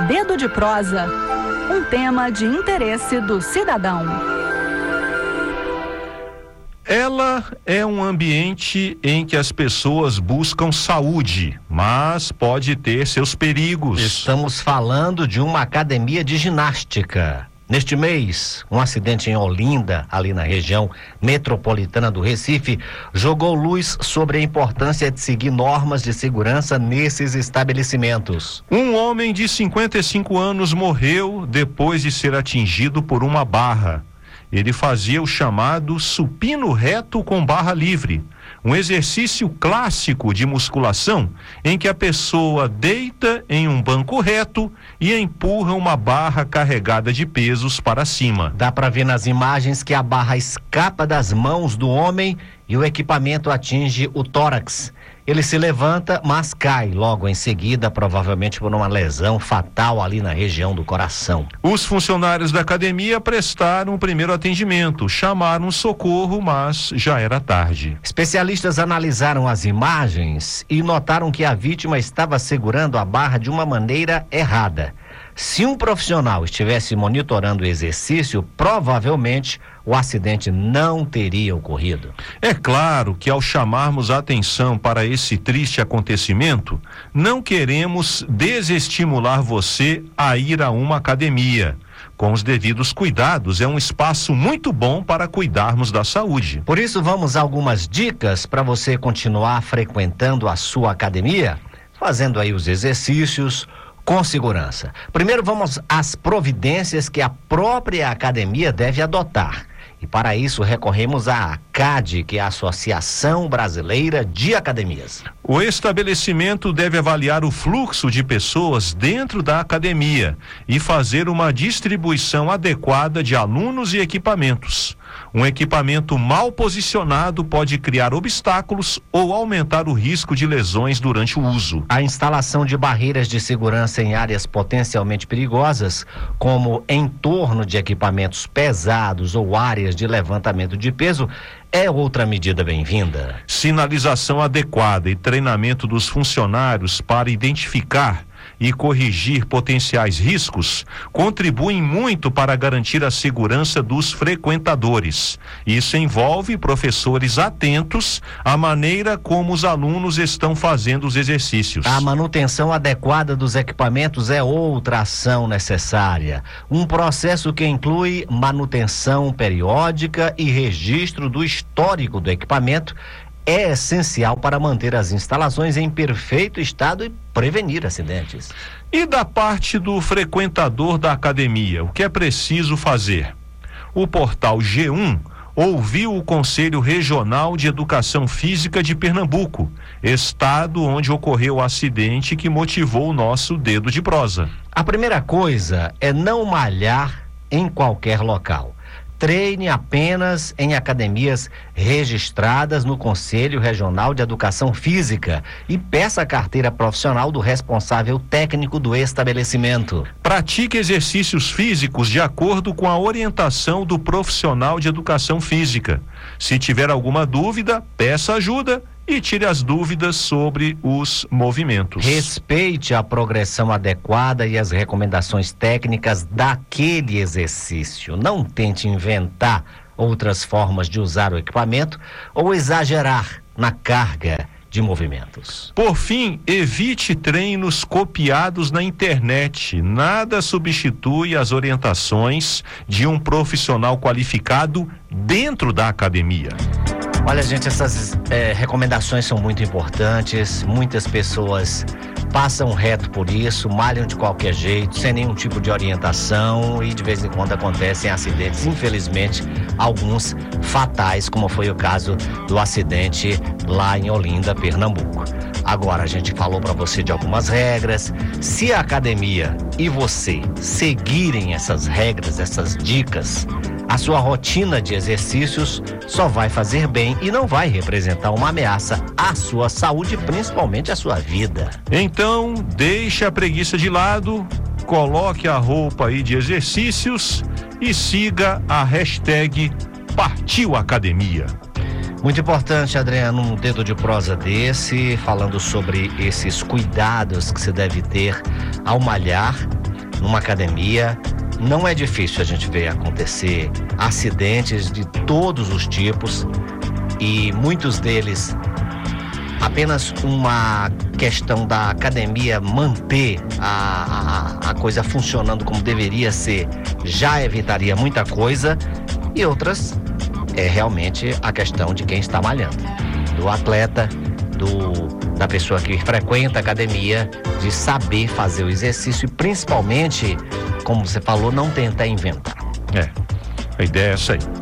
Dedo de Prosa, um tema de interesse do cidadão. Ela é um ambiente em que as pessoas buscam saúde, mas pode ter seus perigos. Estamos falando de uma academia de ginástica. Neste mês, um acidente em Olinda, ali na região metropolitana do Recife, jogou luz sobre a importância de seguir normas de segurança nesses estabelecimentos. Um homem de 55 anos morreu depois de ser atingido por uma barra. Ele fazia o chamado supino reto com barra livre, um exercício clássico de musculação em que a pessoa deita em um banco reto e empurra uma barra carregada de pesos para cima. Dá para ver nas imagens que a barra escapa das mãos do homem e o equipamento atinge o tórax. Ele se levanta, mas cai logo em seguida, provavelmente por uma lesão fatal ali na região do coração. Os funcionários da academia prestaram o primeiro atendimento, chamaram socorro, mas já era tarde. Especialistas analisaram as imagens e notaram que a vítima estava segurando a barra de uma maneira errada. Se um profissional estivesse monitorando o exercício, provavelmente o acidente não teria ocorrido. É claro que ao chamarmos a atenção para esse triste acontecimento, não queremos desestimular você a ir a uma academia. Com os devidos cuidados, é um espaço muito bom para cuidarmos da saúde. Por isso, vamos a algumas dicas para você continuar frequentando a sua academia, fazendo aí os exercícios com segurança. Primeiro, vamos às providências que a própria academia deve adotar. E para isso recorremos à ACAD, que é a Associação Brasileira de Academias. O estabelecimento deve avaliar o fluxo de pessoas dentro da academia e fazer uma distribuição adequada de alunos e equipamentos. Um equipamento mal posicionado pode criar obstáculos ou aumentar o risco de lesões durante o uso. A instalação de barreiras de segurança em áreas potencialmente perigosas, como em torno de equipamentos pesados ou áreas de levantamento de peso, é outra medida bem-vinda. Sinalização adequada e treinamento dos funcionários para identificar e corrigir potenciais riscos contribuem muito para garantir a segurança dos frequentadores. Isso envolve professores atentos à maneira como os alunos estão fazendo os exercícios. A manutenção adequada dos equipamentos é outra ação necessária. Um processo que inclui manutenção periódica e registro do histórico do equipamento é essencial para manter as instalações em perfeito estado e prevenir acidentes. E da parte do frequentador da academia, o que é preciso fazer? O portal G1 ouviu o Conselho Regional de Educação Física de Pernambuco, estado onde ocorreu o acidente que motivou o nosso Dedo de Prosa. A primeira coisa é não malhar em qualquer local. Treine apenas em academias registradas no Conselho Regional de Educação Física e peça a carteira profissional do responsável técnico do estabelecimento. Pratique exercícios físicos de acordo com a orientação do profissional de educação física. Se tiver alguma dúvida, peça ajuda e tire as dúvidas sobre os movimentos. Respeite a progressão adequada e as recomendações técnicas daquele exercício. Não tente inventar outras formas de usar o equipamento ou exagerar na carga de movimentos. Por fim, evite treinos copiados na internet. Nada substitui as orientações de um profissional qualificado dentro da academia. Olha, gente, essas recomendações são muito importantes. Muitas pessoas passam reto por isso, malham de qualquer jeito, sem nenhum tipo de orientação, e de vez em quando acontecem acidentes, infelizmente, alguns fatais, como foi o caso do acidente lá em Olinda, Pernambuco. Agora, a gente falou para você de algumas regras. Se a academia e você seguirem essas regras, essas dicas, a sua rotina de exercícios só vai fazer bem e não vai representar uma ameaça à sua saúde, principalmente à sua vida. Então, deixe a preguiça de lado, coloque a roupa aí de exercícios e siga a hashtag Partiu Academia. Muito importante, Adriano, um dedo de prosa desse, falando sobre esses cuidados que você deve ter ao malhar. numa academia, não é difícil a gente ver acontecer acidentes de todos os tipos e muitos deles apenas uma questão da academia manter a coisa funcionando como deveria ser já evitaria muita coisa, e outras é realmente a questão de quem está malhando, do atleta, da pessoa que frequenta a academia, de saber fazer o exercício e principalmente, como você falou, não tentar inventar. A ideia é essa aí.